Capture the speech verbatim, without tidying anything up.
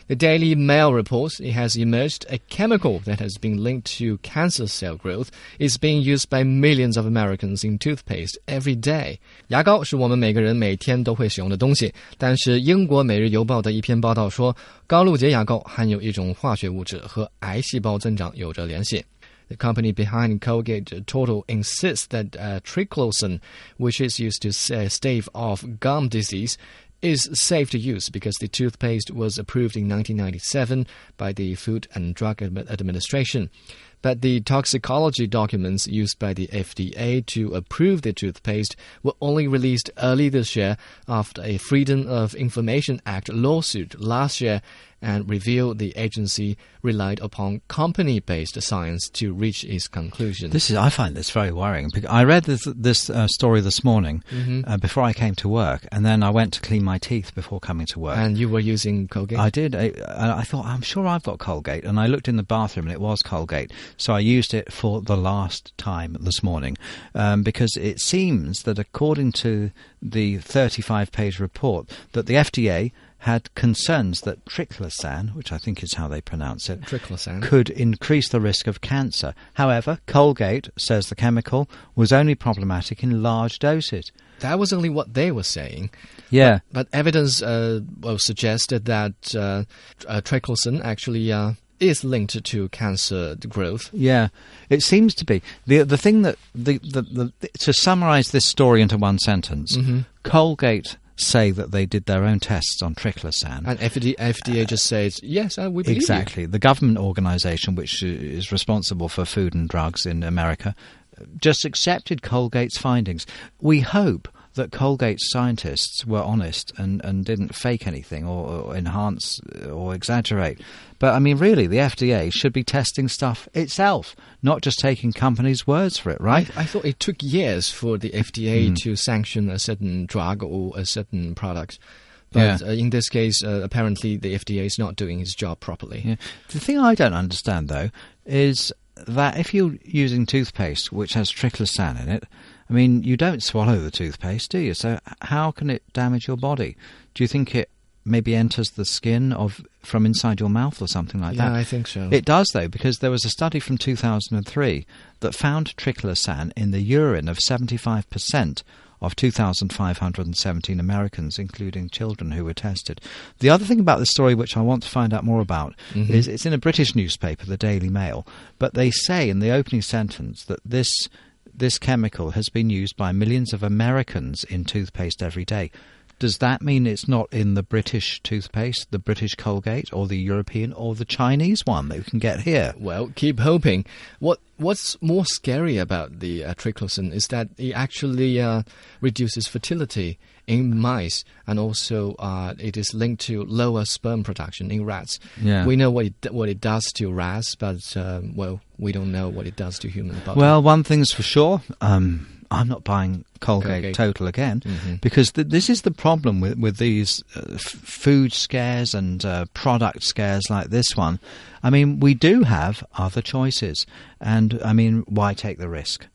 The Daily Mail reports it has emerged a chemical that has been linked to cancer cell growth is being used by millions of Americans in toothpaste every day. 牙膏是我们每个人每天都会使用的东西，但是英国每日邮报的一篇报道说，高露洁牙膏含有一种化学物质和癌细胞增长有着联系。The company behind Colgate Total insists that uh, triclosan, which is used to uh, stave off gum disease, is safe to use because the toothpaste was approved in nineteen ninety-seven by the Food and Drug Administration. But the toxicology documents used by the F D A to approve the toothpaste were only released early this year after a Freedom of Information Act lawsuit last year and revealed the agency relied upon company-based science to reach its conclusion. This is, I find this very worrying. I read this, this uh, story this morning mm-hmm. uh, before I came to work, and then I went to clean my teeth before coming to work. And you were using Colgate? I did. I, I thought, I'm sure I've got Colgate, and I looked in the bathroom, and it was Colgate. So I used it for the last time this morning, um, because it seems that according to the thirty-five page report, that the F D A had concerns that triclosan, which I think is how they pronounce it, triclosan, could increase the risk of cancer. However, Colgate says the chemical was only problematic in large doses. That was only what they were saying. Yeah. But, but evidence uh, well, suggested that uh, uh, triclosan actually uh, is linked to cancer growth. Yeah, it seems to be. The the thing that, the, the, the, the to summarise this story into one sentence, mm-hmm. Colgate say that they did their own tests on triclosan. And F D A, F D A just says, yes, uh, we believe Exactly. you. The government organisation, which is responsible for food and drugs in America, just accepted Colgate's findings. We hope that Colgate's scientists were honest and, and didn't fake anything or, or enhance or exaggerate. But, I mean, really, the F D A should be testing stuff itself, not just taking companies' words for it, right? I, I thought it took years for the F D A mm. to sanction a certain drug or a certain product. But yeah. uh, in this case, uh, apparently the F D A is not doing its job properly. Yeah. The thing I don't understand, though, is that if you're using toothpaste which has triclosan in it, I mean, you don't swallow the toothpaste, do you? So how can it damage your body? Do you think it maybe enters the skin of from inside your mouth or something like yeah, that? Yeah, I think so. It does, though, because there was a study from two thousand three that found triclosan in the urine of seventy-five percent of two thousand five hundred seventeen Americans, including children who were tested. The other thing about this story which I want to find out more about mm-hmm. is it's in a British newspaper, the Daily Mail, but they say in the opening sentence that this this chemical has been used by millions of Americans in toothpaste every day. Does that mean it's not in the British toothpaste, the British Colgate, or the European, or the Chinese one that we can get here? Well, keep hoping. What What's more scary about the uh, triclosan is that it actually uh, reduces fertility in mice, and also uh, it is linked to lower sperm production in rats. Yeah. We know what it, what it does to rats, but, um, well, we don't know what it does to human body. Well, one thing's for sure. Um, I'm not buying Colgate, Colgate. Total again, mm-hmm. because th- this is the problem with, with these uh, f- food scares and uh, product scares like this one. I mean, we do have other choices, and I mean, why take the risk?